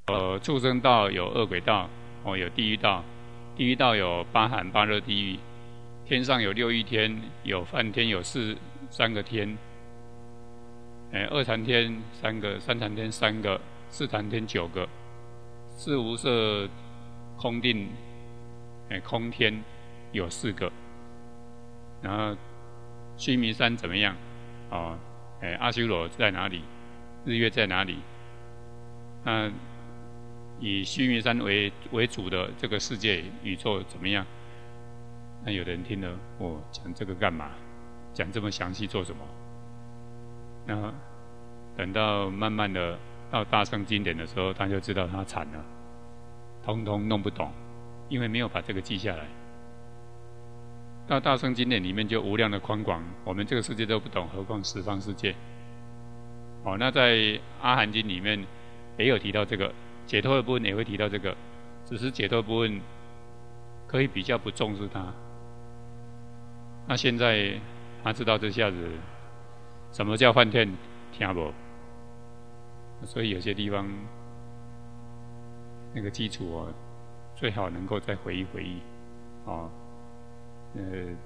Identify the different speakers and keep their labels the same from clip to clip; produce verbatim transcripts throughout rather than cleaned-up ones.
Speaker 1: 呃，畜生道有恶鬼道，哦，有地狱道，地狱道有八寒八热地狱，天上有六欲天，有梵天，有四三个天，哎，二禅天三个，三禅天三个，四禅天九个，四无色空定，哎，空天有四个，然后须弥山怎么样？哦，哎，阿修罗在哪里？日月在哪里？那以须弥山为为主的这个世界宇宙怎么样？那有的人听了，我讲这个干嘛？讲这么详细做什么？那等到慢慢的到大乘经典的时候，他就知道他惨了，通通弄不懂，因为没有把这个记下来。到大乘经典里面就无量的宽广，我们这个世界都不懂，何况十方世界？哦，那在阿含经里面也有提到这个解脱的部分，也会提到这个，只是解脱部分可以比较不重视它。那现在他知道这下子什么叫梵天，听不？所以有些地方那个基础哦，最好能够再回忆回忆，哦，呃，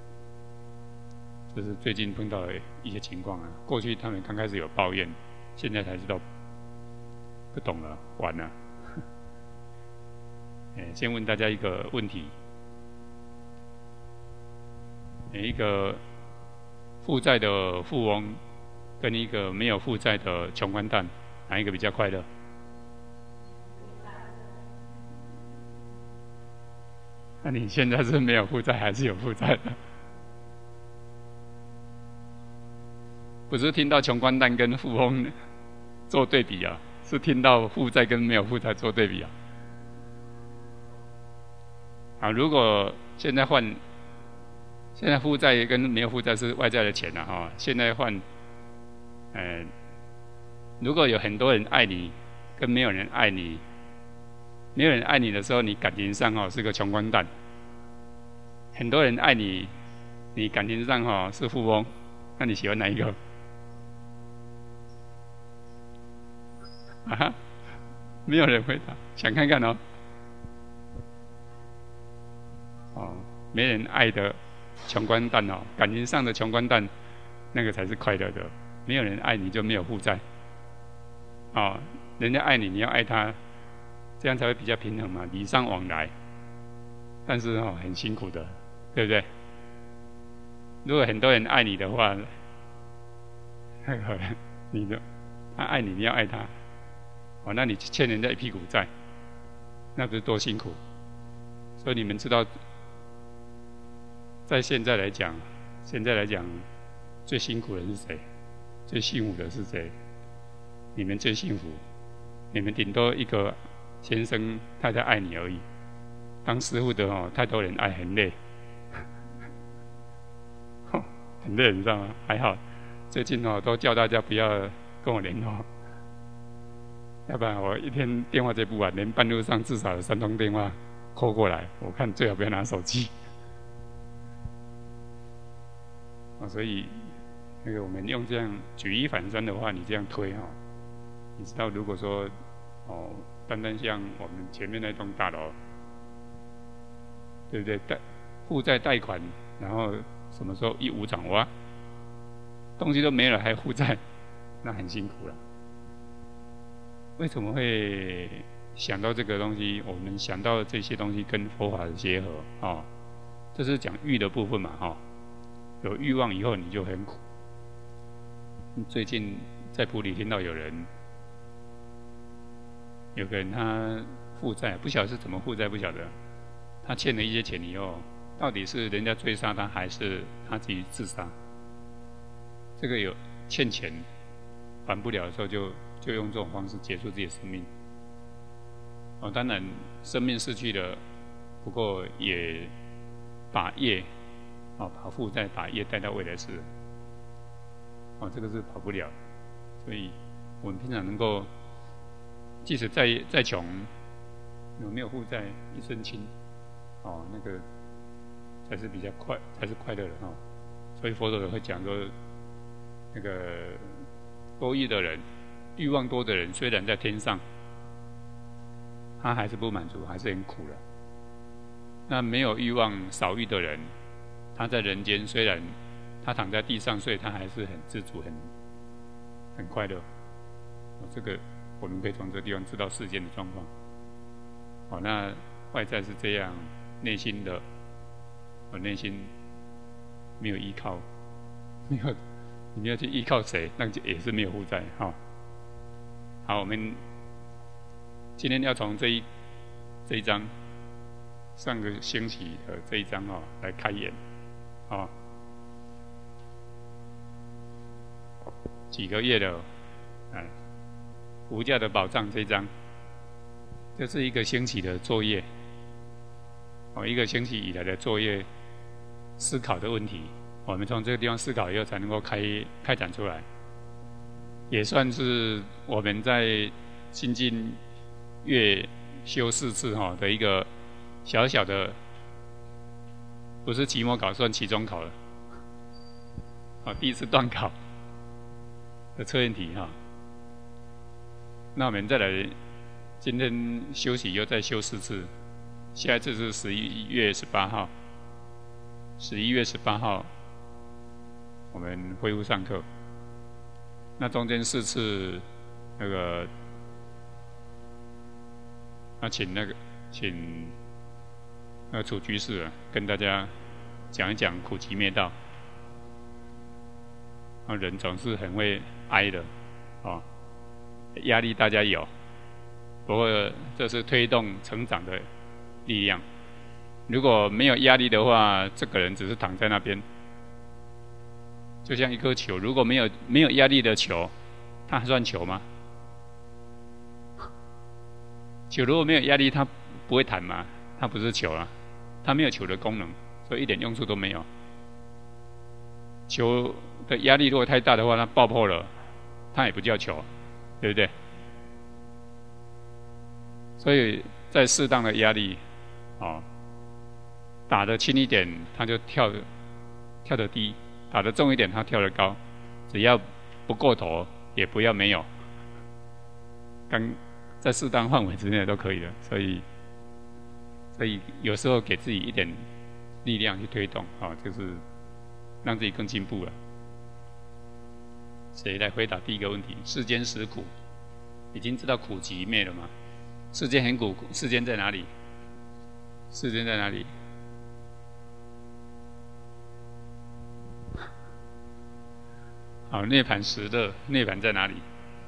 Speaker 1: 这是最近碰到的一些情况啊。过去他们刚开始有抱怨，现在才知道不懂了，完了。哎，先问大家一个问题：一个负债的富翁跟一个没有负债的穷光蛋，哪一个比较快乐？那你现在是没有负债还是有负债的？不是听到穷光蛋跟富翁做对比啊，是听到负债跟没有负债做对比啊。啊，如果现在换，现在负债跟没有负债是外在的钱啊，哈、哦，现在换，呃，如果有很多人爱你，跟没有人爱你，没有人爱你的时候，你感情上哦是个穷光蛋；很多人爱你，你感情上哦是富翁，那你喜欢哪一个？啊哈，没有人回答，想看看哦。哦，没人爱的穷光蛋哦，感情上的穷光蛋，那个才是快乐的。没有人爱你就没有负债。哦，人家爱你，你要爱他，这样才会比较平衡嘛，礼尚往来。但是哦，很辛苦的，对不对？如果很多人爱你的话，那个你的他爱你，你要爱他。哦，那你欠人家一屁股债，那不是多辛苦？所以你们知道，在现在来讲，现在来讲，最辛苦的是谁？最幸福的是谁？你们最幸福，你们顶多一个先生太太爱你而已。当师傅的哦，太多人爱，很累，很累，你知道吗？还好，最近哦都叫大家不要跟我联络。要不然我一天电话接不完，连半路上至少有三通电话扣过来，我看最好不要拿手机。啊，所以那个我们用这样举一反三的话，你这样推哈，你知道如果说哦，单单像我们前面那栋大楼，对不对？贷负债贷款，然后什么时候一无掌握，东西都没了还负债，那很辛苦了。为什么会想到这个东西？我们想到这些东西跟佛法的结合啊、哦，这是讲欲的部分嘛，哈、哦。有欲望以后你就很苦。最近在埔里听到有人，有个人他负债，不晓得是怎么负债，不晓得。他欠了一些钱以后，到底是人家追杀他，还是他自己自杀？这个有欠钱还不了的时候就。就用这种方式结束自己的生命。哦，当然生命逝去了，不过也把业，哦，把负债、把业带到未来世。哦，这个是跑不了。所以我们平常能够，即使再再穷，有没有负债一身轻，哦，那个才是比较快，才是快乐的哈、哦。所以佛陀会讲说，那个多欲的人。欲望多的人虽然在天上， 他还是不满足，还是很苦的。那没有欲望、少欲的人，他在人间虽然他躺在地上睡，他还是很知足、很很快乐。哦，这个我们可以从这个地方知道世间的状况。哦，那外在是这样，内心的，我内心没有依靠，没有，你要去依靠谁，那就也是没有负债。哈、哦，好，我们今天要从这一这一章，上个星期的这一章哦来开演，啊、哦，几个月的，哎，无价的宝藏这一章。这是一个星期的作业，哦，一个星期以来的作业思考的问题，我们从这个地方思考以后，才能够开开展出来，也算是我们在新进月修四次哈的一个小小的，不是期末考，算期中考了，啊，第一次段考的测验题哈。那我们再来。今天休息又再休四次，下一次是十一月十八号。十一月十八号，我们恢复上课。那中间四次，那个，那请那个请那个楚居士啊，跟大家讲一讲苦集灭道。啊，人总是很会哀的，啊，压力大家有。不过，这是推动成长的力量。如果没有压力的话，这个人只是躺在那边，就像一颗球，如果没有没有压力的球，它还算球吗？球如果没有压力，它不会弹嘛，它不是球啊，它没有球的功能，所以一点用处都没有。球的压力如果太大的话，它爆破了，它也不叫球，对不对？所以在适当的压力，哦，打得轻一点，它就跳得跳得低；打得重一点，它跳得高。只要不过头，也不要没有，刚在适当范围之内都可以的。所以，所以有时候给自己一点力量去推动，啊、哦，就是让自己更进步了。谁来回答第一个问题？世间实苦，已经知道苦集灭了吗？世间很苦，世间在哪里？世间在哪里？好，涅槃实乐，涅槃在哪里？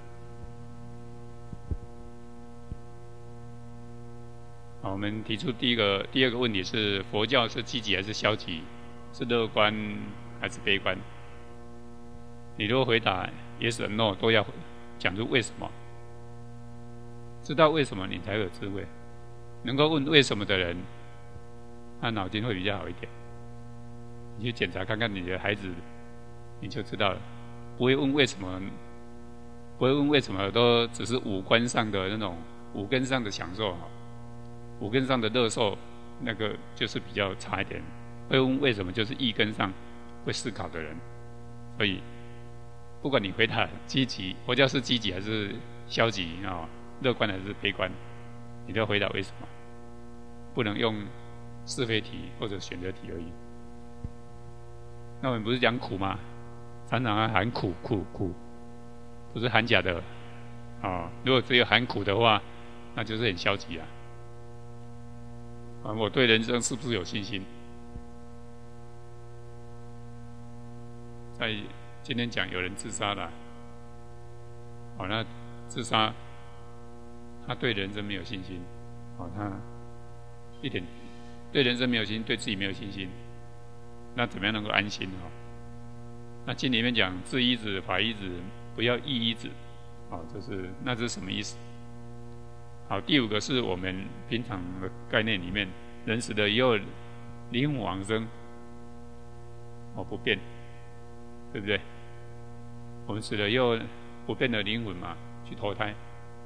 Speaker 1: 好，我们提出第一个、第二个问题是：佛教是积极还是消极？是乐观还是悲观？你如果回答 yes or no， 都要讲出为什么。知道为什么，你才有智慧。能够问为什么的人，他脑筋会比较好一点。你去检查看看你的孩子，你就知道了。不会问为什么，不会问为什么，都只是五官上的那种五根上的享受，五根上的乐受，那个就是比较差一点。会问为什么，就是意根上会思考的人。所以，不管你回答积极，佛教是积极还是消极啊？乐观还是悲观，你都要回答为什么，不能用是非题或者选择题而已。那我们不是讲苦吗？常常喊苦苦苦，不是喊假的啊、哦！如果只有喊苦的话，那就是很消极啊！啊，我对人生是不是有信心？在今天讲有人自杀了，好、哦，那自杀。他对人生没有信心，哦，他一点对人生没有信心，对自己没有信心，那怎么样能够安心哦？那经里面讲自依止、法依止，不要异依止，哦，这是那这是什么意思？好，第五个是我们平常的概念里面，人死了以后，灵魂往生，哦，不变，对不对？我们死了以后，不变的灵魂嘛，去投胎。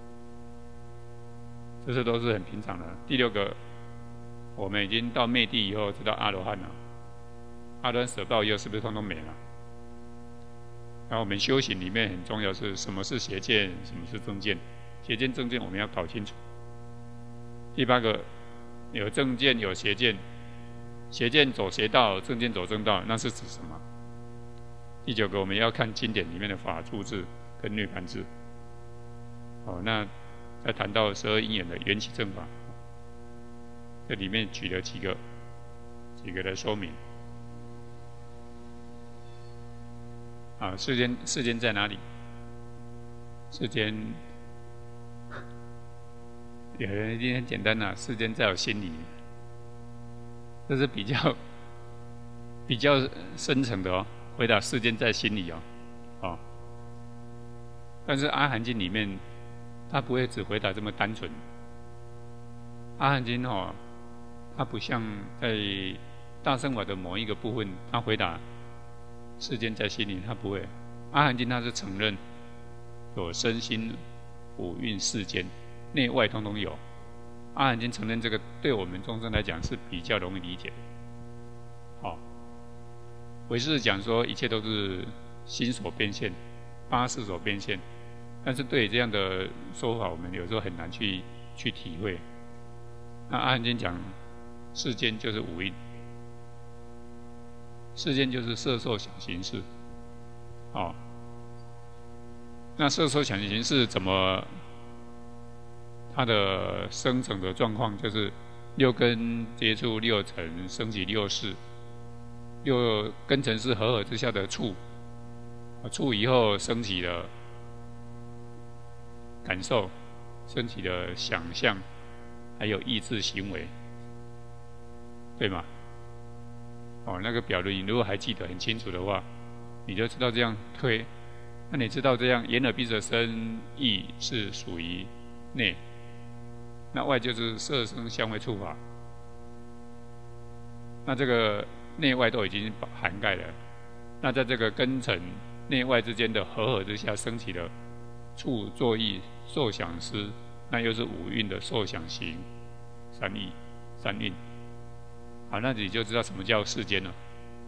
Speaker 1: 这些都是很平常的。第六个，我们已经到灭地以后，知道阿罗汉了。阿罗汉舍报以后，是不是通通没了？然后我们修行里面很重要是什么是邪见，什么是正见？邪见正见我们要搞清楚。 第八个有正见有邪见，邪见走邪道，正见走正道，那是指什么？第九个我们要看经典里面的法住智跟涅盘智。好，那再谈到十二因缘的缘起正法，这里面举了几个几个的说明。啊，世间世间在哪里？世间有人一定很简单呐、啊，世间在我心里，这是比较比较深层的哦。回答世间在心里哦，哦，但是阿含经里面，他不会只回答这么单纯。阿含经哦，它不像在大乘法的某一个部分，他回答世间在心里，他不会。阿含经它是承认有身心五蕴世间内外通通有。阿含经承认这个，对我们众生来讲是比较容易理解的。好，唯识讲说一切都是心所变现，八识所变现，但是对这样的说法，我们有时候很难去去体会。那阿含经讲世间就是五蕴，世间就是色受想行识。哦，那色受想行识怎么？它的生成的状况就是六根接触六尘，升起六识。六根尘是合合之下的触，触以后升起了感受，升起了想象，还有意志行为，对吗？哦，那个表论，你如果还记得很清楚的话，你就知道这样推。那你知道这样眼耳鼻舌身意是属于内，那外就是色声香味触法。那这个内外都已经涵盖了。那在这个根尘内外之间的合合之下，升起了触作意受想思，那又是五蕴的受想行三意三蕴。好，那你就知道什么叫世间了。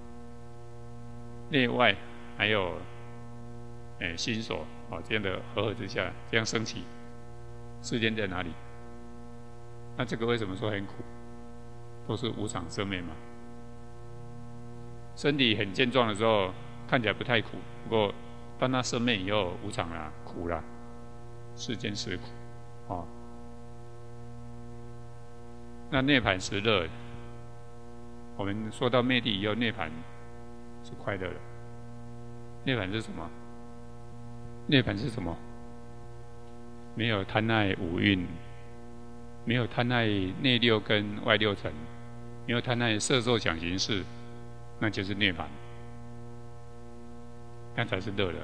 Speaker 1: 内外还有诶心所啊这样的合合之下，这样升起，世间在哪里？那这个为什么说很苦？都是无常生灭嘛。身体很健壮的时候，看起来不太苦，不过当它生灭以后，无常啦，苦啦，世间是苦，哦。那涅槃是乐的。我们说到灭地以后，涅槃是快乐的。涅槃是什么？涅槃是什么？没有贪爱五蕴，没有贪爱内六根外六尘，没有贪爱色受想行识，那就是涅槃，那才是乐的。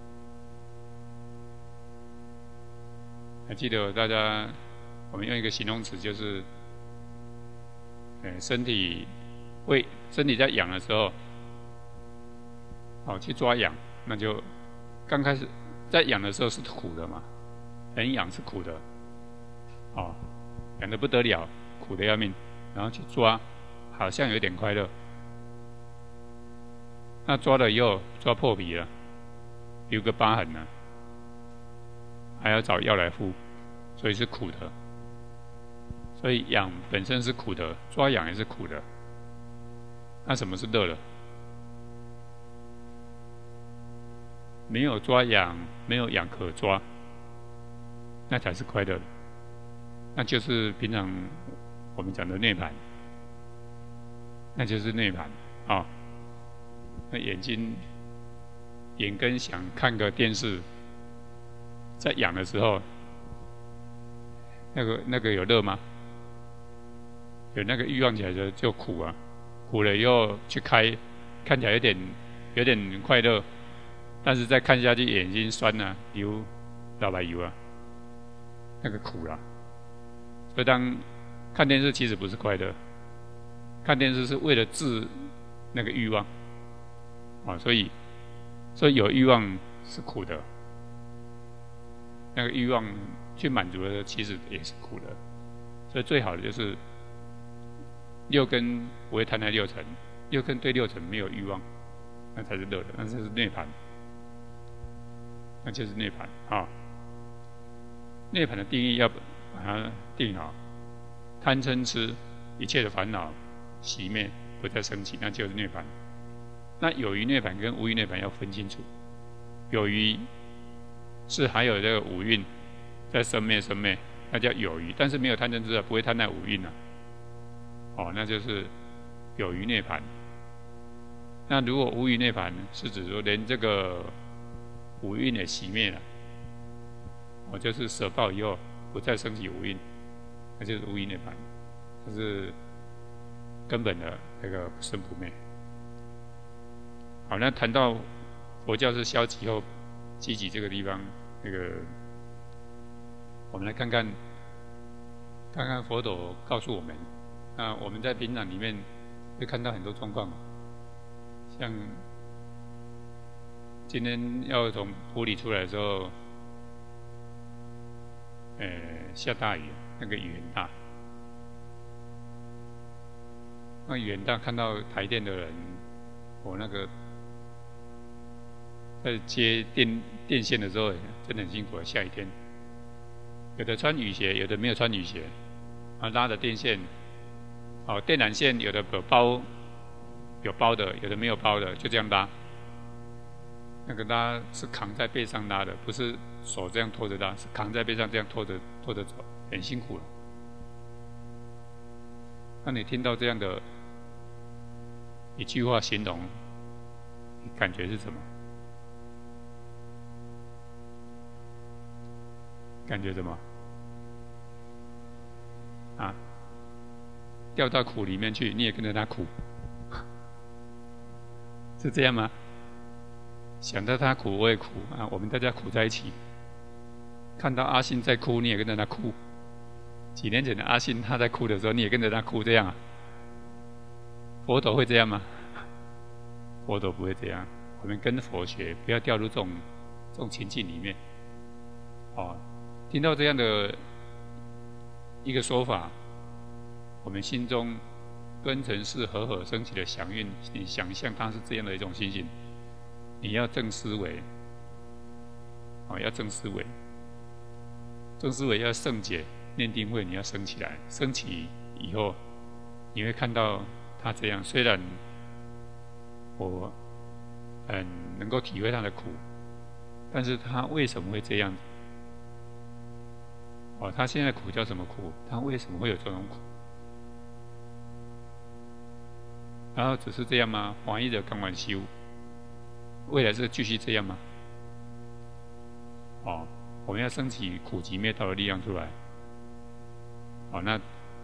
Speaker 1: 还记得大家，我们用一个形容词，就是，呃，身体会身体在痒的时候，好去抓痒，那就刚开始在痒的时候是苦的嘛，很痒是苦的，哦，痒得不得了，苦得要命，然后去抓，好像有点快乐。那抓了以后，抓破皮了，留个疤痕呢，还要找药来敷，所以是苦的。所以痒本身是苦的，抓痒也是苦的。那什么是乐的？没有抓痒，没有痒可抓，那才是快乐的。那就是平常我们讲的涅槃，那就是涅槃啊。哦，那眼睛眼根想看个电视，在痒的时候，那个那个有乐吗？有那个欲望起来的就苦啊，苦了以后去开，看起来有点有点快乐，但是再看下去眼睛酸啊，流老白油啊，那个苦啦。所以当看电视其实不是快乐，看电视是为了治那个欲望。啊，所以，所以有欲望是苦的，那个欲望去满足的其实也是苦的，所以最好的就是六根不会贪爱六尘，六根对六尘没有欲望，那才是乐的，那才是涅槃，那就是涅槃啊。涅槃的定义要把它定好， 贪嗔痴一切的烦恼熄灭，不再升起，那就是涅槃。那有余涅槃跟无余涅槃要分清楚。有余是还有这个五蕴在生灭生灭，那叫有余，但是没有贪嗔痴啊，不会贪那五蕴啊。哦，那就是有余涅槃。那如果无余涅槃，是指说连这个五蕴也熄灭了，哦，就是舍报以后不再升起五蕴，那就是无余涅槃，这是根本的那个不生不灭。好，那谈到佛教是消极后积极这个地方，那个我们来看看，看看佛陀告诉我们。那我们在平常里面会看到很多状况，像今天要从湖里出来的时候，呃，下大雨，那个雨很大。那雨很大，看到台电的人，我那个在接电电线的时候，真的很辛苦。下雨天，有的穿雨鞋，有的没有穿雨鞋，啊，拉着电线。哦，电缆线有的有包，有包的，有的没有包的，就这样拉。那个拉是扛在背上拉的，不是手这样拖着拉，是扛在背上这样拖着拖着走，很辛苦了。那你听到这样的一句话形容，你感觉是什么？感觉什么？啊？掉到苦里面去，你也跟着他苦，是这样吗？想到他苦，我也苦啊，我们大家苦在一起。看到阿信在哭，你也跟着他哭。几年前的阿信他在哭的时候，你也跟着他哭，这样啊？佛陀会这样吗？佛陀不会这样。我们跟佛学，不要掉入这种这种情境里面。哦，听到这样的一个说法。我们心中跟尘世和合升起的祥运，你想象它是这样的一种心情，你要正思维，哦，要正思维，正思维要圣解，念定慧你要升起来，升起以后，你会看到他这样。虽然我很能够体会他的苦，但是他为什么会这样子？哦，他现在苦叫什么苦？他为什么会有这种苦？然后只是这样吗？防疫者刚完修，未来是继续这样吗？哦，我们要升起苦集灭道的力量出来。哦，那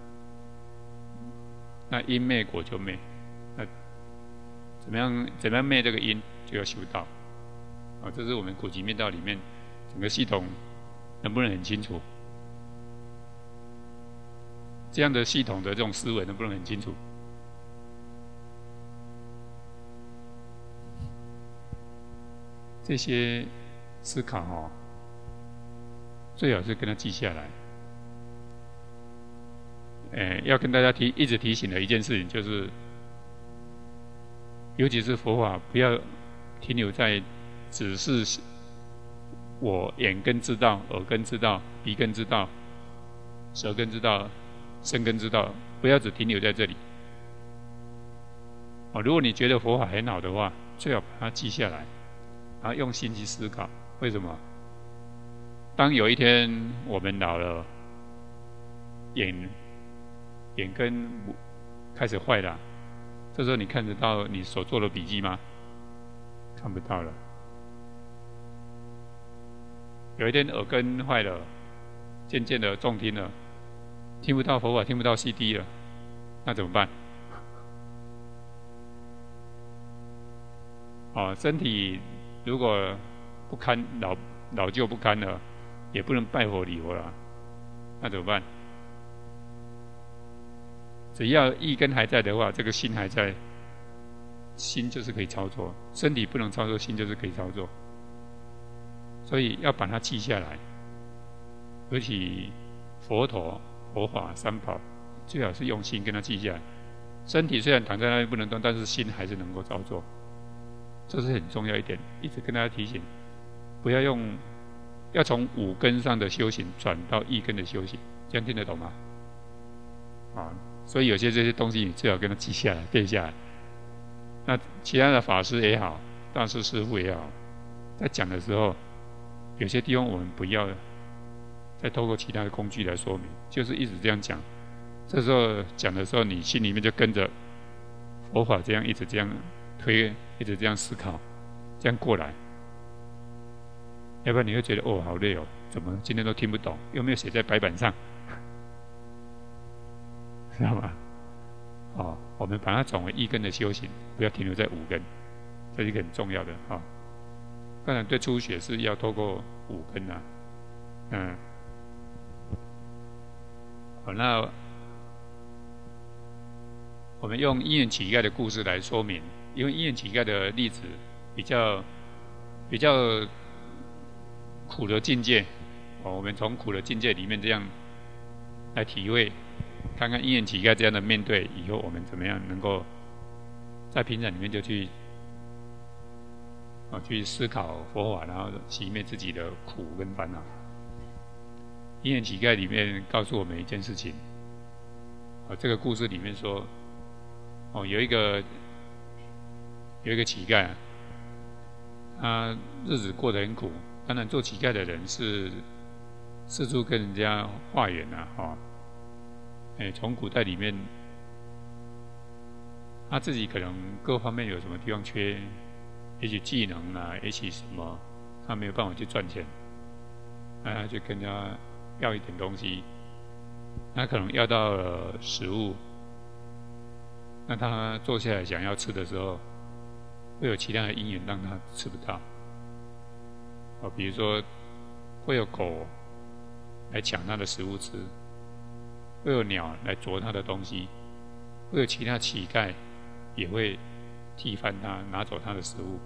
Speaker 1: 那因灭果就灭，那怎么样？怎么样灭这个因，就要修道。哦，这是我们苦集灭道里面整个系统能不能很清楚？这样的系统的这种思维能不能很清楚？这些思考哦，最好是跟他记下来。呃，要跟大家提，一直提醒的一件事情就是，尤其是佛法，不要停留在只是我眼根知道、耳根知道、鼻根知道、舌根知道、身根知道，不要只停留在这里。哦，如果你觉得佛法很好的话，最好把它记下来。然后用心去思考，为什么？当有一天我们老了，眼眼根开始坏了，这时候你看得到你所做的笔记吗？看不到了。有一天耳根坏了，渐渐的重听了，听不到佛法，听不到 C D 了，那怎么办？哦，身体如果不堪老老旧不堪了，也不能拜佛礼佛了，那怎么办？只要意根还在的话，这个心还在，心就是可以操作。身体不能操作，心就是可以操作。所以要把它记下来。尤其佛陀、佛法三宝，最好是用心跟它记下来。身体虽然躺在那边不能动，但是心还是能够操作。这是很重要一点，一直跟大家提醒，不要用，要从五根上的修行转到一根的修行，这样听得懂吗？ 啊，所以有些这些东西你最好跟他记下来、背下来。那其他的法师也好，大师师父也好，在讲的时候，有些地方我们不要再透过其他的工具来说明，就是一直这样讲。这时候讲的时候，你心里面就跟着佛法这样一直这样推，一直这样思考，这样过来。要不然你会觉得哦，好累哦，怎么今天都听不懂？又没有写在白板上，知道吗？哦，我们把它转为一根的修行，不要停留在五根，这是一个很重要的啊。哦，当然，对初学是要透过五根啊，嗯，好，那我们用因缘乞丐的故事来说明，因为因缘乞丐的例子比较比较苦的境界，哦，我们从苦的境界里面这样来体会，看看因缘乞丐这样的面对以后，我们怎么样能够在平常里面就去啊去思考佛法，然后熄灭自己的苦跟烦恼。因缘乞丐里面告诉我们一件事情，啊，这个故事里面说，哦，有一个有一个乞丐，他日子过得很苦。当然，做乞丐的人是四处跟人家化缘啊，哈，哎，从古代里面，他自己可能各方面有什么地方缺，也许技能啊，也许什么，他没有办法去赚钱，那他就跟人家要一点东西，他可能要到了食物，那他坐下来想要吃的时候，会有其他的因缘让他吃不到。哦，比如说会有狗来抢他的食物吃，会有鸟来啄他的东西，会有其他乞丐也会踢翻他，拿走他的食物。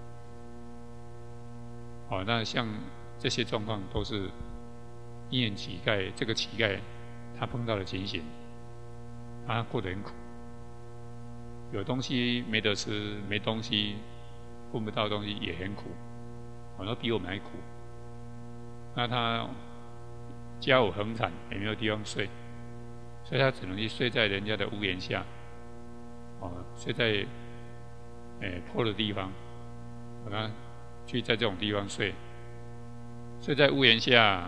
Speaker 1: 哦，那像这些状况都是因缘乞丐，这个乞丐他碰到的情形，他过得很苦，有东西没得吃，没东西混不到东西也很苦。哦，都比我们还苦。那他家有横产，也没有地方睡，所以他只能去睡在人家的屋檐下，哦，睡在诶坡的地方，把他去在这种地方睡，睡在屋檐下，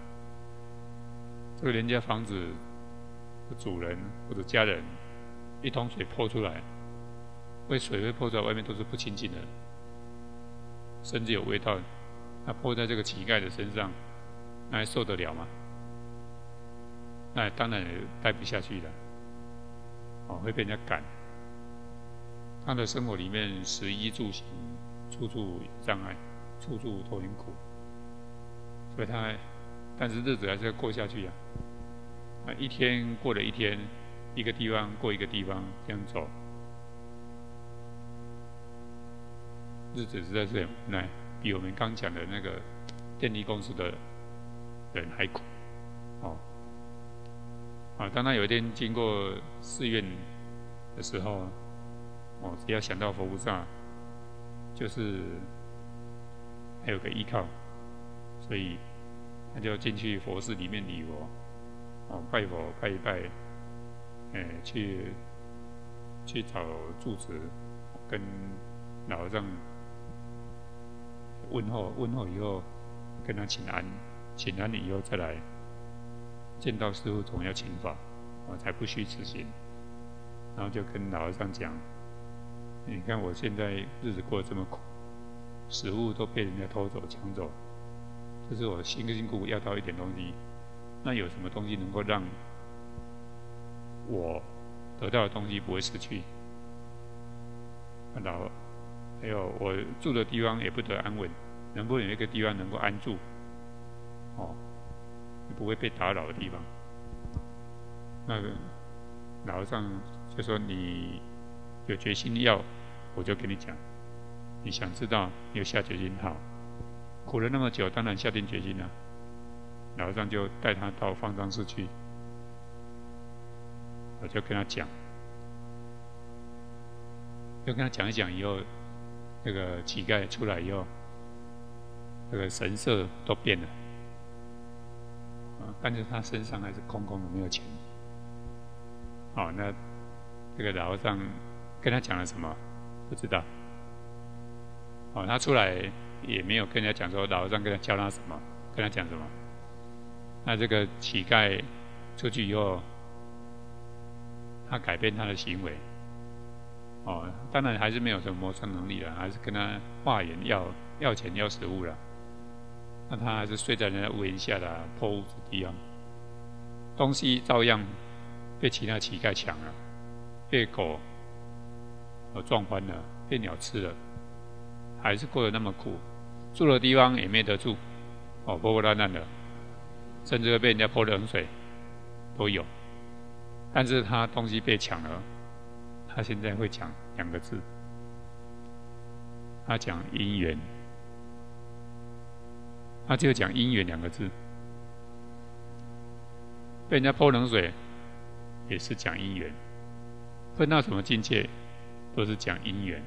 Speaker 1: 这个人家房子的主人或者家人，一桶水泼出来，为水会泼出来，外面都是不清净的。甚至有味道，它泼在这个乞丐的身上，那还受得了吗？那当然也待不下去了，哦，会被人家赶。他的生活里面，食衣住行，处处有障碍，处处都很苦，所以他，但是日子还是要过下去呀。啊，一天过了一天，一个地方过一个地方，这样走。日子实在是很无奈，比我们刚讲的那个电力公司的人还苦，哦，啊，当他有一天经过寺院的时候，哦，只要想到佛菩萨，就是还有个依靠，所以他就进去佛寺里面礼佛，哦，拜佛拜一拜，哎，去去找住持，跟老和尚问候，问候以后跟他请安，请安以后再来见到师父，总要请法，我才不虚此行。然后就跟老和尚讲，你看我现在日子过得这么苦，食物都被人家偷走抢走，这是我辛辛苦苦要到一点东西，那有什么东西能够让我得到的东西不会失去？老还有我住的地方也不得安稳，能不能有一个地方能够安住？哦，不会被打扰的地方。那个老和尚就说：“你有决心要，我就跟你讲。你想知道，你有下决心好。苦了那么久，当然下定决心了。”老和尚就带他到方丈室去，我就跟他讲，就跟他讲一讲以后。那个乞丐出来以后，那个神色都变了，啊，但是他身上还是空空的，没有钱。 哦，那这个老和尚跟他讲了什么？不知道。哦，他出来也没有跟人家讲说老和尚跟他教他什么，跟他讲什么。那这个乞丐出去以后，他改变他的行为。哦，当然还是没有什么谋生能力了，还是跟他化缘要要钱要食物了。那他还是睡在人家屋檐下的破屋子地方，东西照样被其他乞丐抢了，被狗呃撞翻了，被鸟吃了，还是过得那么苦，住的地方也没得住，哦，破破烂烂的，甚至被人家泼冷水都有。但是他东西被抢了，他现在会讲两个字，他讲因缘。他就讲因缘两个字，被人家泼冷水，也是讲因缘。分到什么境界，都是讲因缘，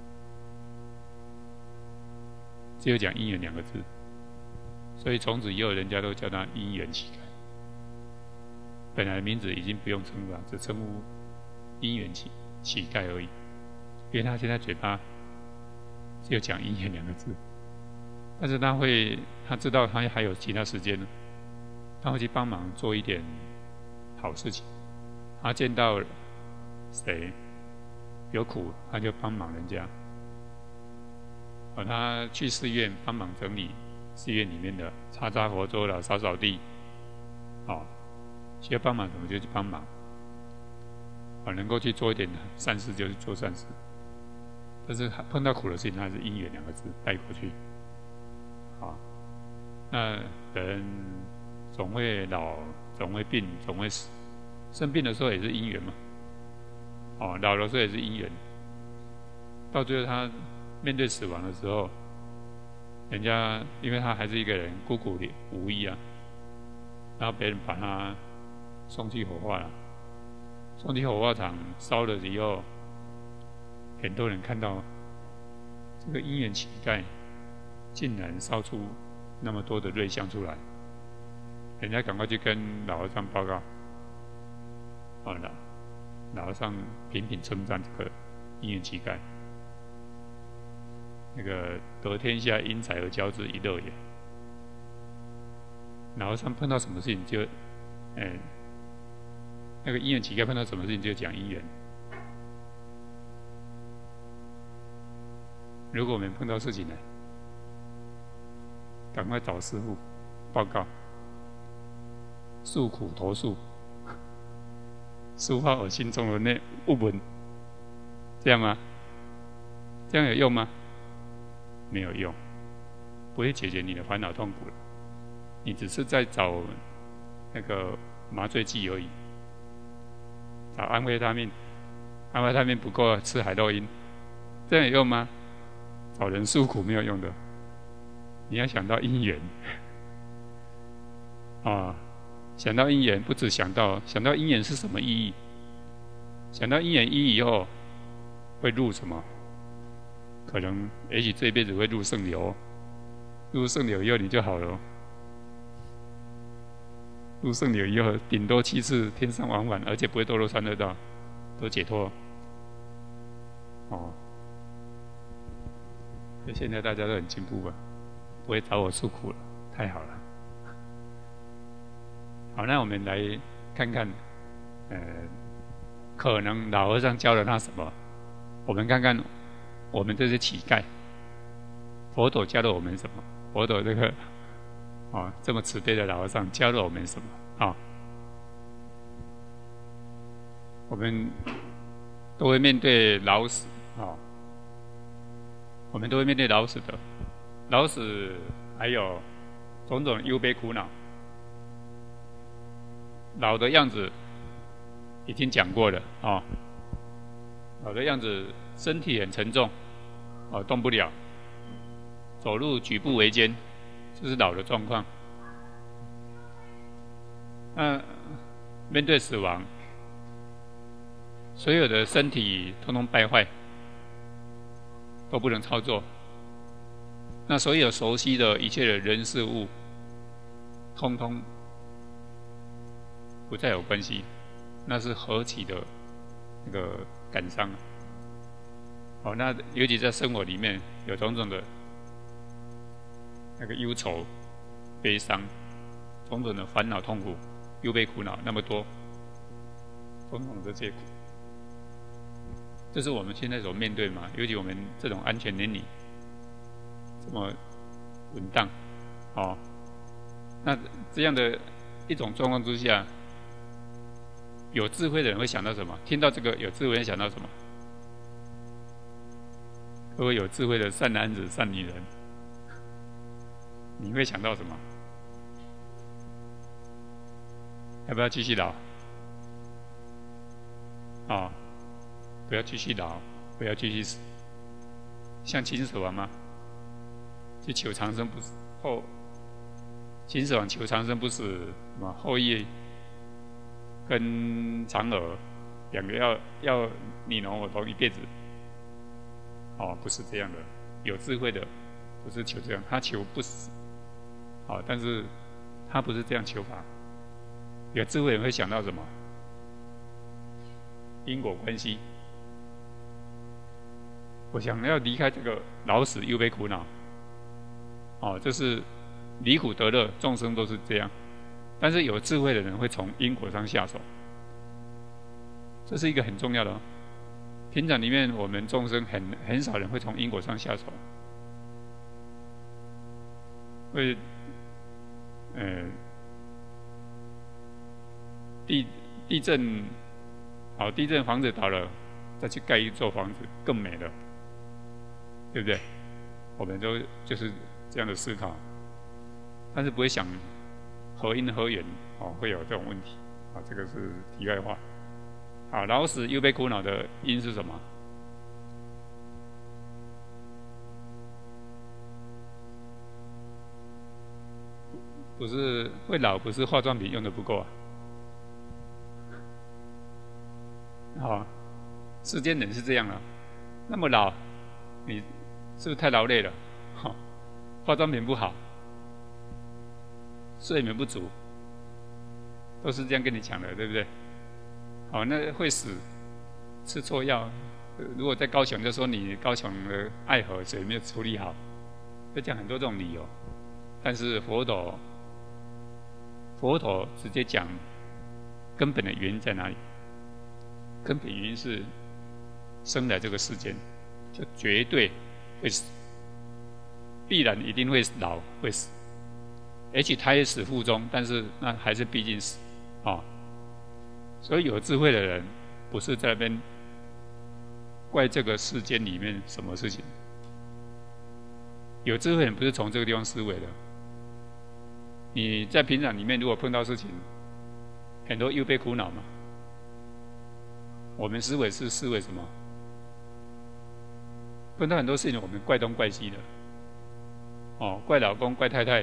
Speaker 1: 只有讲因缘两个字。所以从此以后，人家都叫他因缘乞丐。本来名字已经不用称了，只称呼因缘乞乞丐而已，因为他现在嘴巴只有讲因缘两个字。但是他会，他知道他还有其他时间呢，他会去帮忙做一点好事情。他见到谁有苦，他就帮忙人家。哦，他去寺院帮忙整理寺院里面的擦擦佛桌了、扫扫地，哦，需要帮忙什么就去帮忙。哦，能够去做一点善事就去做善事。但是碰到苦的事情，他是因缘两个字带过去。啊，那人总会老，总会病，总会死。生病的时候也是因缘嘛。哦，老的时候也是因缘。到最后他面对死亡的时候，人家因为他还是一个人，孤苦无依啊，然后别人把他送去火化了，送去火化场烧了以后，很多人看到这个因缘乞丐竟然烧出那么多的瑞香出来，人家赶快去跟老和尚报告。好了，老和尚频频称赞这个因缘乞丐，那个得天下因材而交之一乐也。老和尚碰到什么事情就，哎，那个因缘乞丐碰到什么事情就讲因缘。如果我们碰到事情呢，赶快找师父报告，诉苦投诉，抒发我心中的那郁闷，这样吗？这样有用吗？没有用，不会解决你的烦恼痛苦了。你只是在找那个麻醉剂而已，找安慰他命，安慰他命不够，吃海洛因，这样有用吗？找人诉苦没有用的。你要想到因缘啊，想到因缘，不只想到想到因缘是什么意义？想到因缘意义以后，会入什么？可能也许这一辈子会入圣流，入圣流以后你就好了。入圣流以后，顶多七次天上往返，而且不会堕落三恶道，都解脱。哦，所以现在大家都很进步啊。不会找我诉苦了，太好了。好，那我们来看看，呃，可能老和尚教了他什么？我们看看我们这些乞丐，佛陀教了我们什么？佛陀这个哦这么慈悲的老和尚教了我们什么？啊、哦，我们都会面对老死啊、哦，我们都会面对老死的。老死还有种种忧悲苦恼，老的样子已经讲过了啊、哦。老的样子，身体很沉重，哦，动不了，走路举步维艰，这是老的状况。那面对死亡，所有的身体通通败坏，都不能操作。那所有熟悉的一切的人事物，通通不再有关系。 那是何其的那个感伤啊！哦，那尤其在生活里面有种种的那个忧愁、悲伤，种种的烦恼、痛苦、忧悲苦恼那么多，种种的这些苦，这是我们现在所面对嘛？尤其我们这种安全年龄这么稳当，哦，那这样的一种状况之下，有智慧的人会想到什么？听到这个有智慧人想到什么？各位有智慧的善男子、善女人，你会想到什么？要不要继续老？啊、哦，不要继续老，不要继续死，像秦始皇吗？去求长生不死后，秦始皇求长生不死，什么后羿跟嫦娥两个要要你侬我侬一辈子。哦，不是这样的，有智慧的不是求这样，他求不死。好、哦，但是他不是这样求法。有智慧人会想到什么？因果关系。我想要离开这个老死忧悲苦恼。哦，这是离苦得乐，众生都是这样。但是有智慧的人会从因果上下手，这是一个很重要的哦。平常里面，我们众生很很少人会从因果上下手，会，呃，地地震，好，地震房子倒了，再去盖一座房子更美了，对不对？我们都就是这样的思考，但是不会想何因何缘哦会有这种问题啊，这个是题外话。好，老死忧悲苦恼的因是什么？不是会老，不是化妆品用的不够啊。好，世间人是这样啊，那么老，你是不是太劳累了？好，化妆品不好，睡眠不足，都是这样跟你讲的，对不对？好，那会死，吃错药。如果在高雄，就说你高雄的爱河水没有处理好，就讲很多这种理由。但是佛陀，佛陀直接讲根本的原因在哪里？根本原因是生来这个世间，就绝对会死，必然一定会老会死，而且胎死腹中，但是那还是毕竟死啊。哦，所以有智慧的人，不是在那边怪这个世间里面什么事情。有智慧的人不是从这个地方思维的。你在平常里面，如果碰到事情，很多忧悲苦恼嘛，我们思维是思维什么？碰到很多事情，我们怪东怪西的，哦，怪老公、怪太太，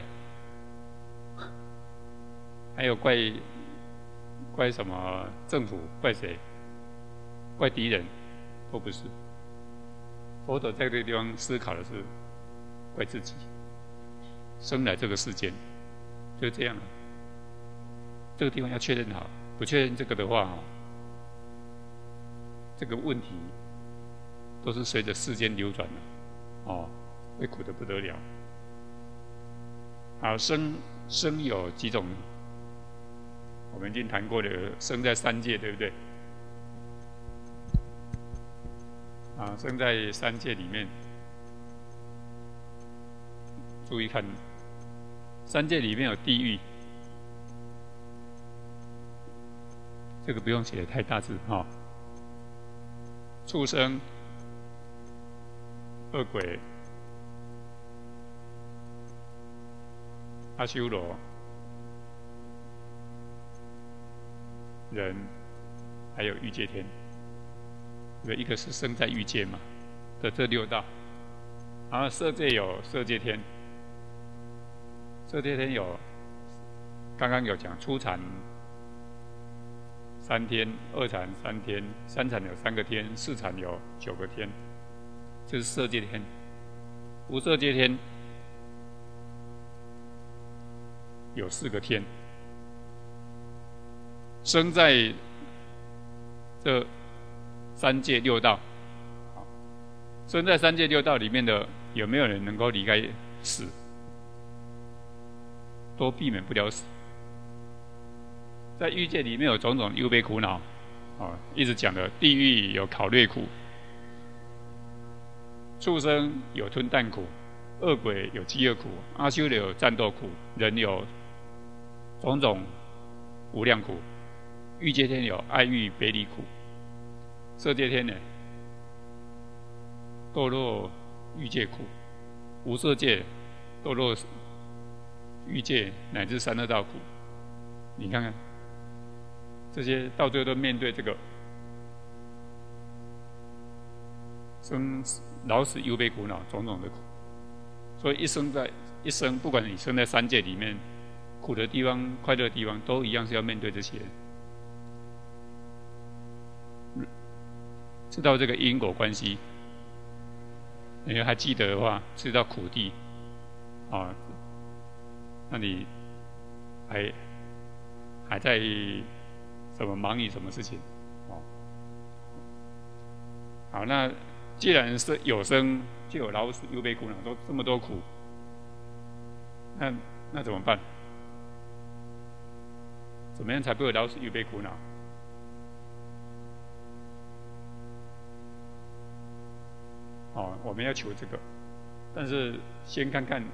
Speaker 1: 还有怪。怪什么政府？怪谁？怪敌人？都不是。佛陀在这个地方思考的是怪自己，生来这个世间就这样了。这个地方要确认好，不确认这个的话，这个问题都是随着世间流转的，哦，会苦得不得了。好，生生有几种？我们已经谈过了，生在三界，对不对？啊，生在三界里面，注意看，三界里面有地狱，这个不用写太大字哈。畜生、恶鬼、阿修罗。人还有欲界天，对，一个是生在欲界嘛的这六道，然后色界有色界天，色界天有刚刚有讲初禅三天，二禅三天，三禅有三个天，四禅有九个天，这是色界天。无色界天有四个天。生在这三界六道，生在三界六道里面的，有没有人能够离开死？都避免不了死。在欲界里面有种种忧悲苦恼，啊，一直讲的地狱有烤掠苦，畜生有吞啖苦，恶鬼有饥饿苦，阿修罗有战斗苦，人有种种无量苦，欲界天有爱欲别离苦，色界天呢，堕落欲界苦，无色界堕落欲界乃至三恶道苦。你看看，这些到最后都面对这个生老死忧悲苦恼种种的苦，所以一生在一生，不管你生在三界里面，苦的地方、快乐的地方，都一样是要面对这些。知道这个因果关系，你还记得的话，知道苦地啊，那你还还在什么忙于什么事情？哦，好，那既然是有生就有老死忧悲苦恼，都这么多苦，那那怎么办？怎么样才不会老死忧悲苦恼？哦，我们要求这个，但是先看看，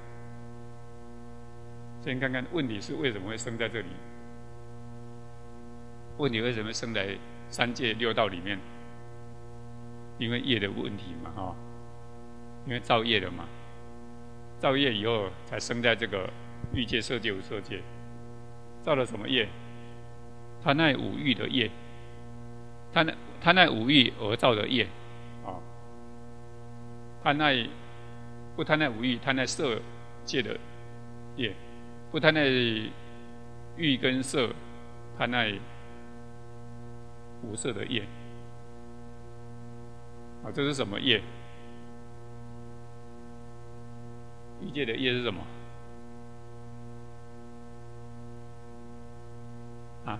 Speaker 1: 先看看问题是为什么会生在这里？问题为什么生在三界六道里面？因为业的问题嘛，哈、哦，因为造业了嘛，造业以后才生在这个欲界、色界、无色界，造了什么业？贪爱五欲的业，贪贪爱五欲而造的业，啊、哦，贪爱不贪爱五欲，贪爱色界的业，不贪爱欲跟色，贪爱无色的业。啊，这是什么业？欲界的业是什么？啊？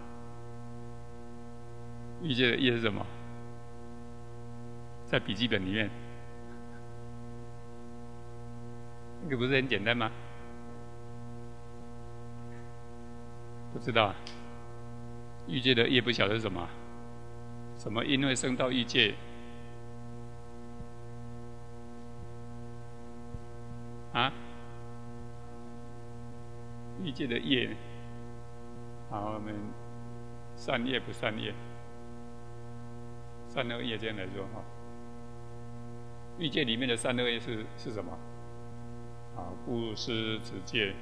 Speaker 1: 欲界的业是什么？在笔记本里面，那个不是很简单吗？不知道啊。欲界的业不晓得是什么？什么因为生到欲界？啊，欲界的业，好，我们善业不善业，善恶业这样来说哈。欲界里面的善恶业是是什么？啊，布施、持戒，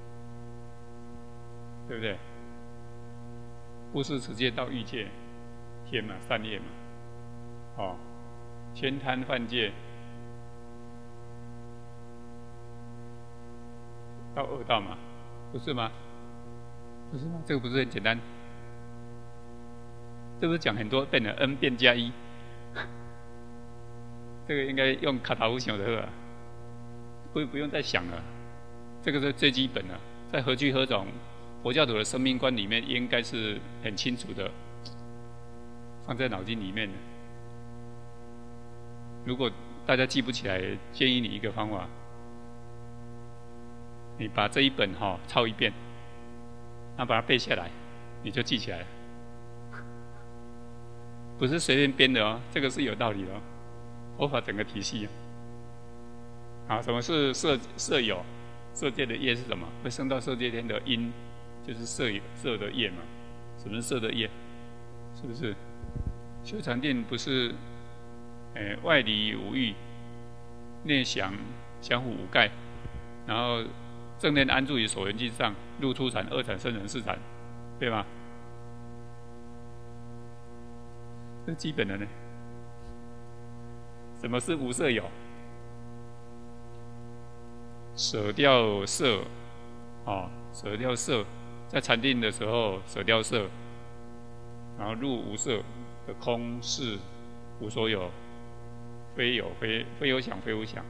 Speaker 1: 对不对？布施、持戒到欲界天嘛，善业嘛，哦，悭贪犯戒。到恶道嘛，不是吗？不是吗？这个不是很简单？这不是讲很多遍的 n 变加一？这个应该用卡塔夫想的啊，不不用再想了。这个是最基本的，在何去何从佛教徒的生命观里面，应该是很清楚的，放在脑筋里面的。如果大家记不起来，建议你一个方法。你把这一本哈、哦、抄一遍，然后把它背下来，你就记起来了。不是随便编的哦，这个是有道理的哦。佛法整个体系。好，什么是色色有？色界的业是什么？会升到色界天的因，就是色色的业嘛。什么是色的业？是不是？修禅定不是，呃，外离无欲，内降降伏无盖，然后正念安住于所缘境上，入初禅、二禅、三禅、四禅，对吗？这是基本的呢。什么是无色有？舍掉色，哦，舍掉色，在禅定的时候舍掉色，然后入无色的空是无所有，非有非非有想非无想。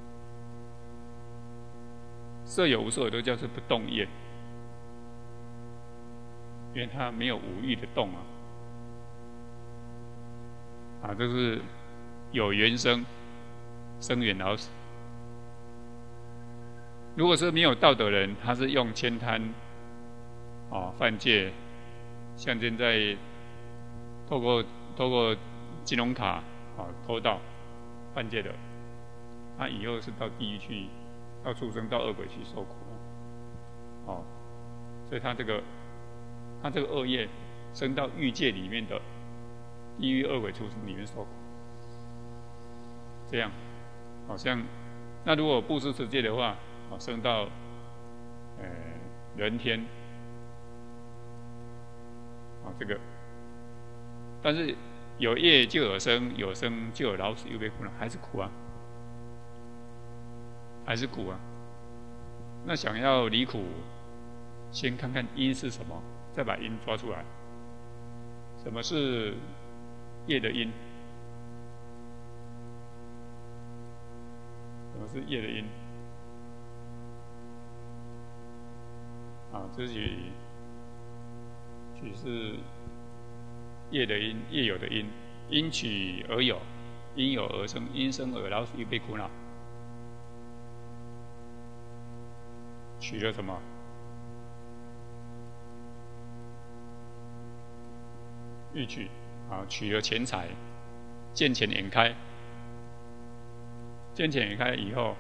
Speaker 1: 色有无所有都叫做不动业，因为它没有无欲的动啊。 啊，这是有缘生，生缘老死。如果是没有道德人，他是用悭贪，啊，犯戒，像现在透过透过金融卡啊偷盗犯戒的，他以后是到地狱去，到畜生到恶鬼去受苦了，哦，所以他这个他这个恶业升到欲界里面的地狱恶鬼畜生里面受苦，这样好像那如果布施持戒的话，哦，升到呃人天，啊，这个，但是有业就有生，有生就有老死，又被苦恼，还是苦啊，还是苦啊。那想要离苦，先看看因是什么，再把因抓出来。什么是业的因？什么是业的因？啊，这取取是业的因，业有的因，因取而有，因有而生，因生而老死，又被苦恼。取了什么？欲取啊，取了钱财，见钱眼开，见钱眼开以后，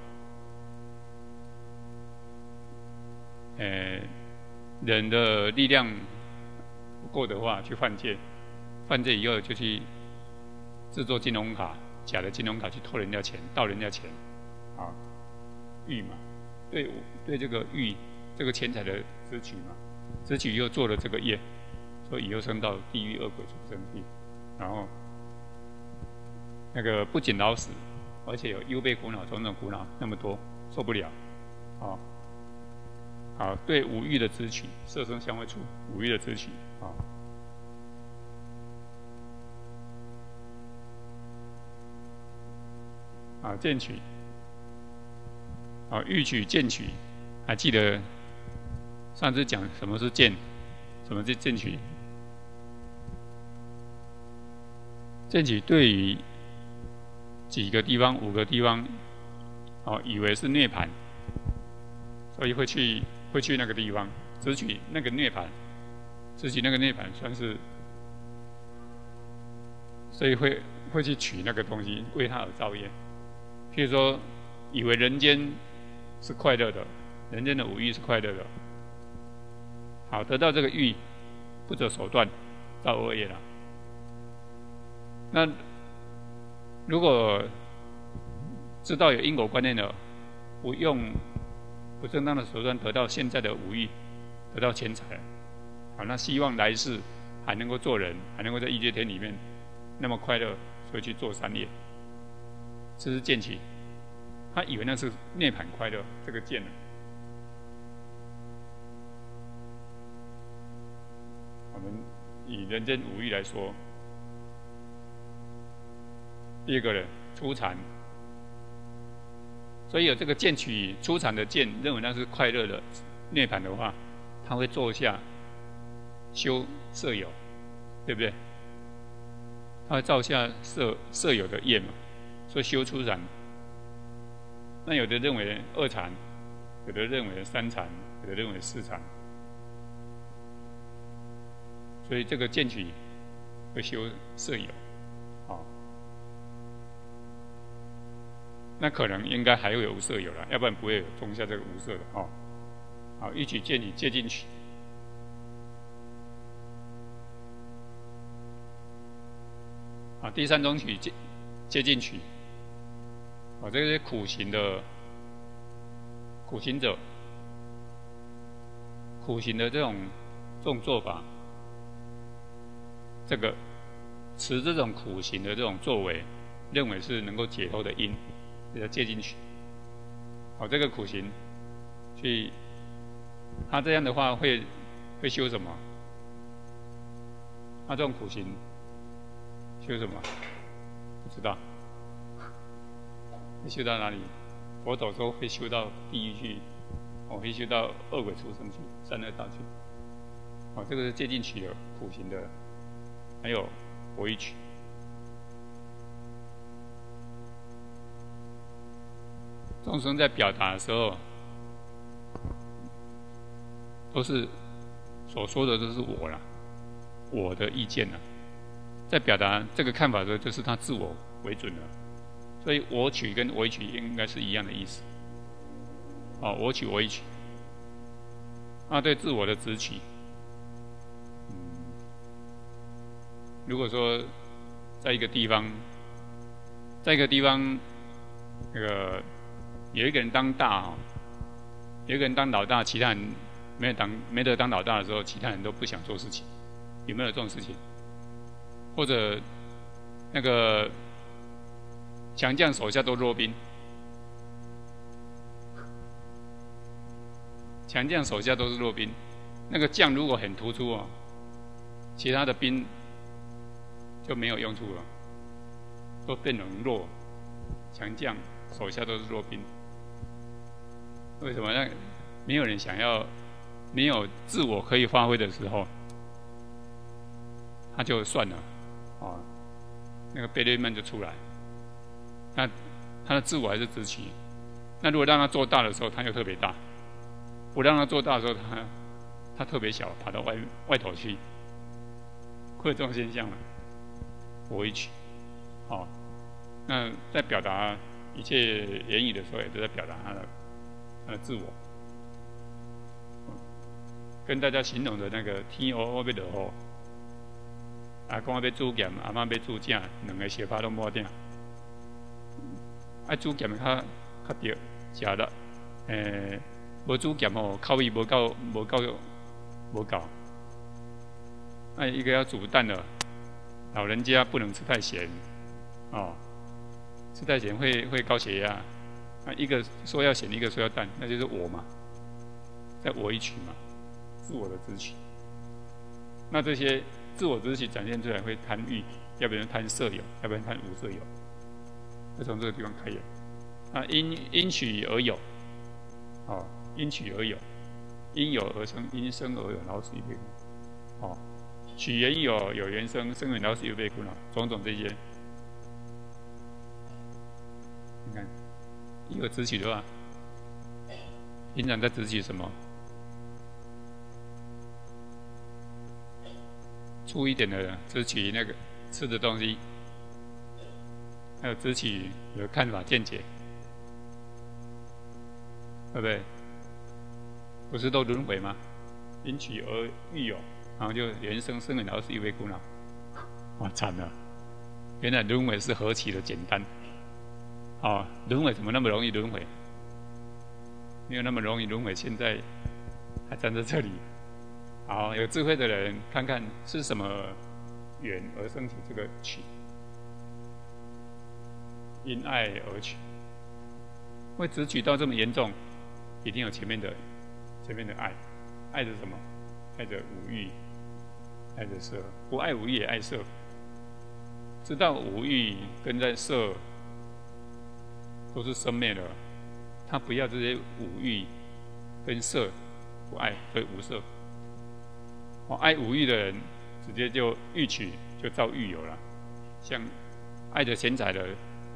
Speaker 1: 呃，人的力量不够的话，去犯戒，犯戒以后就去制作金融卡，假的金融卡去偷人家钱，盗人家钱，啊，欲嘛，对对这个欲，这个钱财的支取嘛，支取又做了这个业。所以以后升到地狱恶鬼畜生去，然后那个不仅老死，而且有忧悲苦恼、种种苦恼那么多，受不了，啊，好，对五欲的支取，色声香味触，五欲的支取，啊，啊，见取，啊，欲取、见取，还记得上次讲什么是见，什么是见取？见取对于几个地方、五个地方，哦，以为是涅槃，所以会去会去那个地方，只取那个涅槃，只取那个涅槃算是，所以会会去取那个东西，为他而造业。譬如说，以为人间是快乐的，人间的五欲是快乐的，好，得到这个欲，不择手段造恶业了。那如果知道有因果观念了，不用不正当的手段得到现在的五欲，得到钱财，好，那希望来世还能够做人，还能够在异界天里面那么快乐，所以去做善业，这是见取。他以为那是涅槃快乐，这个见了。我们以人间五欲来说。第二个人初禅，所以有这个见取初禅的见，认为那是快乐的涅槃的话，他会坐下修色有，对不对？他会造下色色有的业嘛，所以修初禅。那有的认为二禅，有的认为三禅，有的认为四禅，所以这个见取会修色有，啊。那可能应该还会有无色有了，要不然不会有种下这个无色的哦。好，一起见你接进去。啊，第三种取接接进取。啊，这个是苦行的苦行者，苦行的这种这种做法，这个持这种苦行的这种作为，认为是能够解脱的因。给他借进去，好，这个苦行，去，他这样的话会会修什么？他这种苦行修什么？不知道，会修到哪里？佛陀说会修到地狱去，我会修到恶鬼畜生去，三恶道去。好，这个是借进取的苦行的，还有佛欲取。 众生在表达的时候，都是所说的都是我啦，我的意见啦，在表达这个看法的时候，就是他自我为准了。所以我取跟我取应该是一样的意思。哦，我取我取，那对自我的执取，嗯，如果说在一个地方，在一个地方，那个有一个人当大哈，有一个人当老大，其他人没有当没得当老大的时候，其他人都不想做事情，有没有这种事情？或者那个强将手下都弱兵，强将手下都是弱兵，那个将如果很突出啊，其他的兵就没有用处了，都变成弱，强将手下都是弱兵。为什么？那没有人想要，没有自我可以发挥的时候，他就算了，哦，那个贝勒曼就出来，那他的自我还是执取。那如果让他做大的时候，他又特别大；不让他做大的时候，他他特别小，跑到外外头去，会有这种现象吗？我一取，哦，那在表达一切言语的时候，也都在表达他的他的自我。跟大家形容的那个天黑黑要落雨，阿公要煮咸，阿妈要煮正，两个小可拢无定。爱煮咸的较较对，食了，诶，无煮咸吼，口味无够，无够，无够。那一个要煮淡了，老人家不能吃太咸，哦，吃太咸会会高血压。那一个说要咸，一个说要淡，那就是我嘛，在我一取嘛。自我的执取，那这些自我执取展现出来会贪欲，要不然贪色有，要不然贪无色有，会从这个地方开源。啊，因因取而有，哦，因取而有，因有而生，因生而有，老死亦被苦。哦，取缘有，有缘生，生缘老死又被苦恼，种种这些，你看，一个执取的话，平常在执取什么？粗一点的支取那个吃的东西，还有支取有看法见解，对不对？不是都轮回吗？因取而欲有，然后就缘生，生缘老死亦为苦恼。哇，惨了！原来轮回是何其的简单。哦，轮回怎么那么容易轮回？没有那么容易轮回，现在还站在这里。好，有智慧的人看看是什么缘而生起这个取，因爱而取，会执取到这么严重，一定有前面的前面的爱，爱着什么？爱着五欲，爱着色，不爱五欲也爱色，知道五欲跟在色都是生灭的，他不要这些五欲跟色，不爱，所以无色。哦，爱五欲的人，直接就欲取，就造欲有了。像爱着钱财的，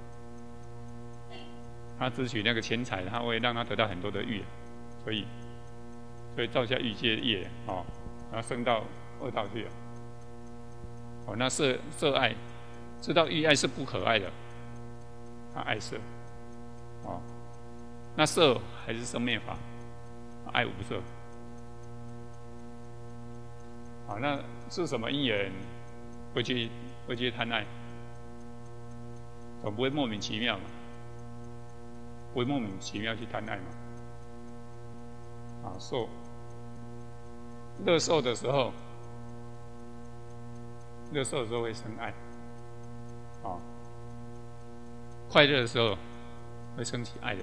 Speaker 1: 他只取那个钱财，他会让他得到很多的欲，所以，所以造下欲界业，哦，然后升到恶道去了。哦，那色色爱，知道欲爱是不可爱的，他爱色，哦，那色还是生灭法，爱无色。好，那是什么因缘会去会去贪爱？总不会莫名其妙嘛？不会莫名其妙去贪爱嘛？啊，受乐受的时候，乐受的时候会生爱，啊，快乐的时候会升起爱的。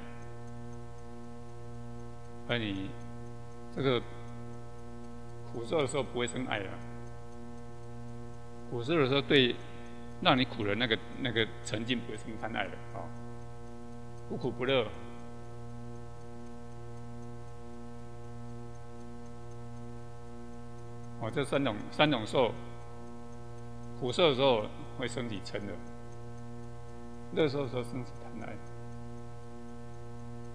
Speaker 1: 而你这个。苦受的时候不会生爱的，苦受的时候对让你苦的那个那个沉浸不会生贪爱的啊、哦，不苦不乐。哦，这三种三种受，苦受的时候会升起嗔的，乐受的时候升起贪爱。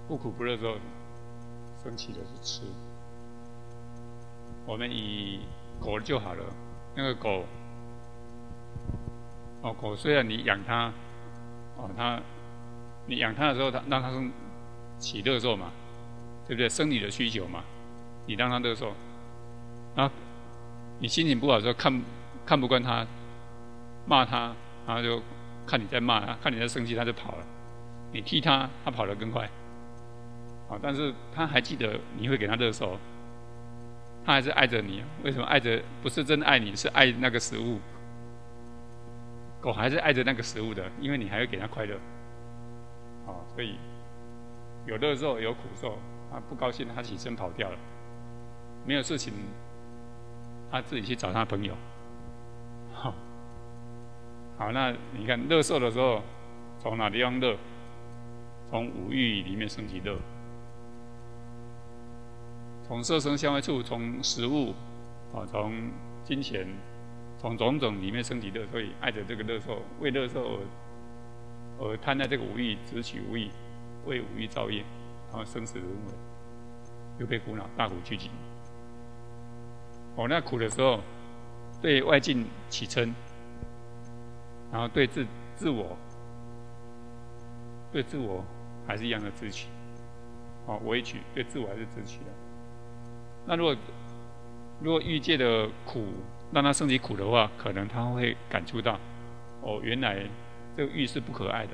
Speaker 1: 不苦不乐之后，升起的是痴。我们以狗就好了，那个狗，哦，狗虽然你养它，哦，它，你养它的时候，它让它生起乐受嘛，对不对？生理的需求嘛，你让它乐受，然后你心情不好的时候看看不惯它，骂它，然后就看你在骂它，看你在生气，它就跑了。你踢它，它跑得更快。啊，但是它还记得你会给它乐受，它还是爱着你。为什么爱着？不是真爱你，是爱那个食物。狗还是爱着那个食物的，因为你还会给它快乐。啊，所以有乐受有苦受，它不高兴，它起身跑掉了。没有事情，它自己去找他朋友。好，好，那你看乐受的时候，从哪地方乐？从五欲里面升起乐。从色声香味触，从食物，啊，从金钱，从种种里面升起乐，所以爱着这个乐受，为乐受而而贪在这个五欲，执取五欲，为五欲造业，然后生死轮回，又被苦恼，大苦趋极。哦，那苦的时候，对外境起嗔，然后对自自我，对自我还是一样的执取，哦，委曲，对自我还是执取的。那如果如果欲界的苦让他升起苦的话，可能他会感触到，哦，原来这个欲是不可爱的。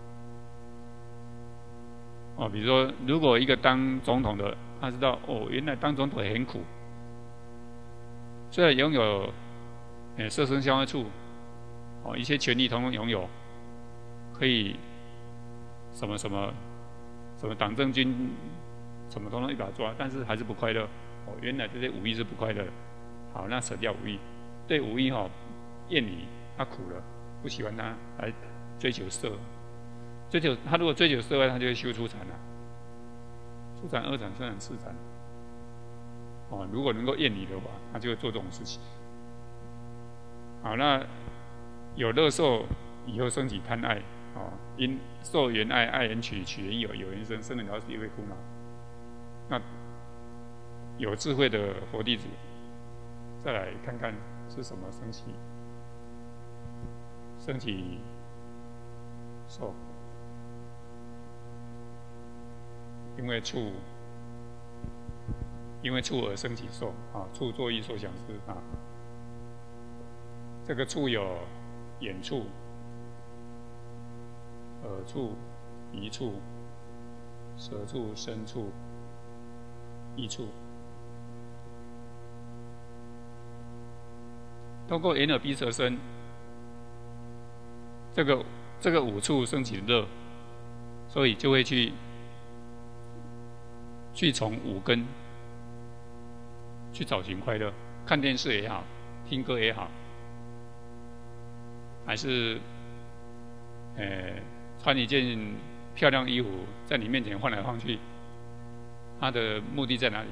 Speaker 1: 哦，比如说，如果一个当总统的，他知道，哦，原来当总统也很苦，虽然拥有，呃，色声香味触，哦，一些权利统统拥有，可以什么什么什么党政军，什么统统一把抓，但是还是不快乐。哦，原来这些五欲是不快乐的。好，那舍掉五欲，对五欲哈厌离，他苦了，不喜欢他，来追求色，追求他如果追求色爱，他就会修出禅了，初禅、二禅、三禅、四禅。哦，如果能够厌离的话，他就会做这种事情。好，那有乐受以后升起贪爱，哦，因受缘爱，爱缘取，取缘有，有缘生，生了了死，又会苦恼。那有智慧的佛弟子，再来看看是什么升起，升起受，因为触，因为触而升起受啊，触作意，受想思啊。这个触有眼触、耳触、鼻触、舌触、身触、意触。通过眼耳鼻舌身，这个这个五处升起乐，所以就会去去从五根去找寻快乐，看电视也好，听歌也好，还是呃穿一件漂亮衣服在你面前晃来晃去，它的目的在哪里？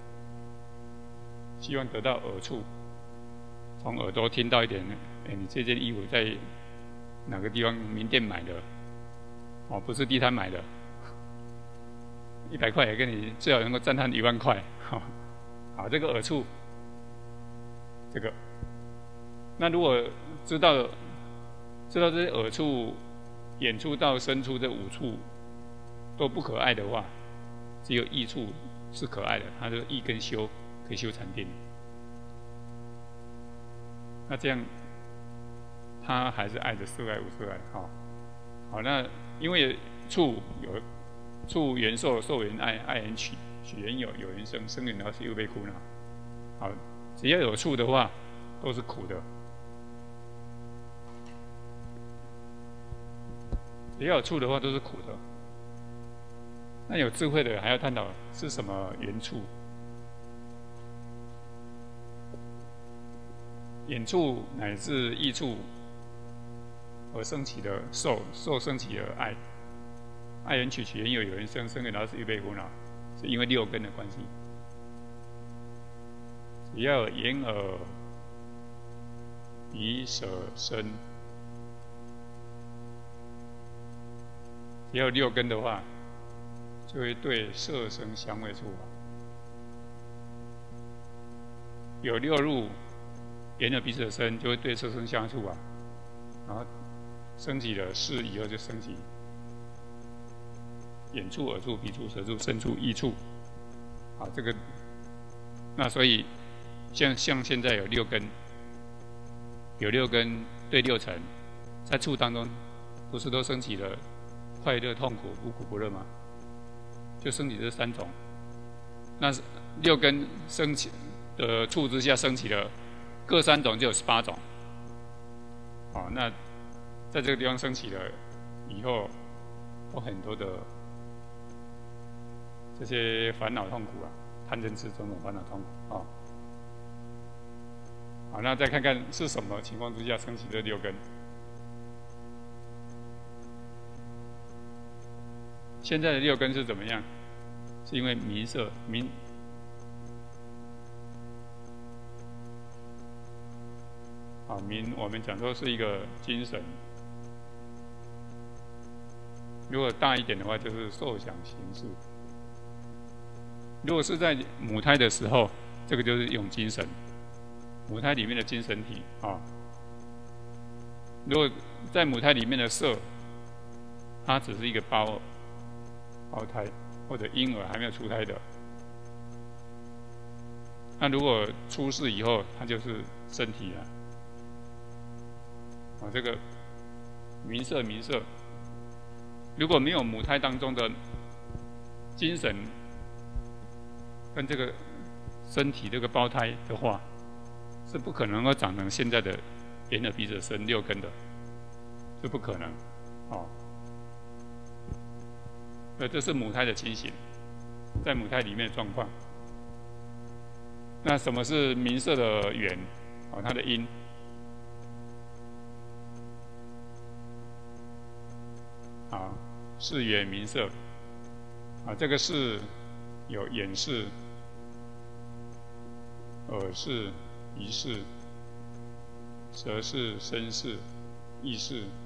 Speaker 1: 希望得到耳触。从耳朵听到一点，哎，你这件衣服在哪个地方名店买的？哦，不是地摊买的，一百块也跟你最好能够赞叹一万块。好，好，这个耳触，这个，那如果知道知道这些耳触、眼触到身触这五处都不可爱的话，只有意触是可爱的，它就意跟修可以修禅定。那这样，他还是爱着色爱无色爱，好，好，那因为触有触缘受，受缘爱，爱缘取，取缘有，有缘生，生缘了死，又被苦恼。好，只要有触的话，都是苦的。只要有触的话，都是苦的。那有智慧的还要探讨是什么缘触。眼触乃至意触而升起的受，受升起的爱，爱缘取，取缘有，有缘生，生缘了死，又被苦恼，是因为六根的关系。只要有眼耳鼻舌身，只要有六根的话， 就会对色声香味触法。有六入眼耳鼻舌身，就会对色声香味触法，然后升起了视以后就升起眼触、耳触、鼻触、舌触、身触、意触。好，这个那所以像像现在有六根，有六根对六尘，在触当中不是都升起了快乐、痛苦、无苦、不乐吗？就升起这三种。那六根升起的触之下升起了各三种，就有十八种。好，那在这个地方升起了以后，有很多的这些烦恼痛苦啊，贪嗔痴种种烦恼痛苦啊。好，那再看看是什么情况之下升起这六根。现在的六根是怎么样？是因为名色名啊名，我们讲说是一个精神。如果大一点的话，就是受想行识。如果是在母胎的时候，这个就是一种精神，母胎里面的精神体啊。如果在母胎里面的色，它只是一个胞胞胎或者婴儿还没有出胎的。那如果出世以后，它就是身体了。啊，这个名色名色，如果没有母胎当中的精神跟这个身体这个胞胎的话，是不可能够长成现在的眼耳鼻舌身六根的，是不可能。哦，那这是母胎的情形，在母胎里面的状况。那什么是名色的缘？哦，它的因。啊，视缘名色。啊，这个视有眼视、耳视、鼻视、舌视、身视、意视、